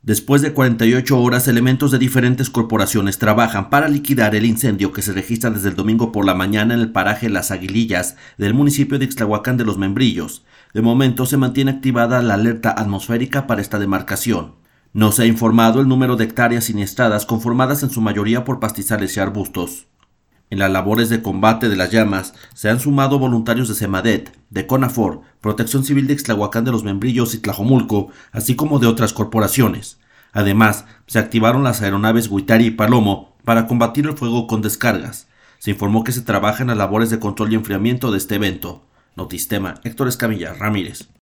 Después de 48 horas, elementos de diferentes corporaciones trabajan para liquidar el incendio que se registra desde el domingo por la mañana en el paraje Las Aguilillas del municipio de Ixtlahuacán de los Membrillos. De momento se mantiene activada la alerta atmosférica para esta demarcación. No se ha informado el número de hectáreas siniestradas, conformadas en su mayoría por pastizales y arbustos. En las labores de combate de las llamas se han sumado voluntarios de Semadet, de CONAFOR, Protección Civil de Ixtlahuacán de los Membrillos y Tlajomulco, así como de otras corporaciones. Además, se activaron las aeronaves Huitari y Palomo para combatir el fuego con descargas. Se informó que se trabaja en las labores de control y enfriamiento de este evento. Notistema, Héctor Escamilla Ramírez.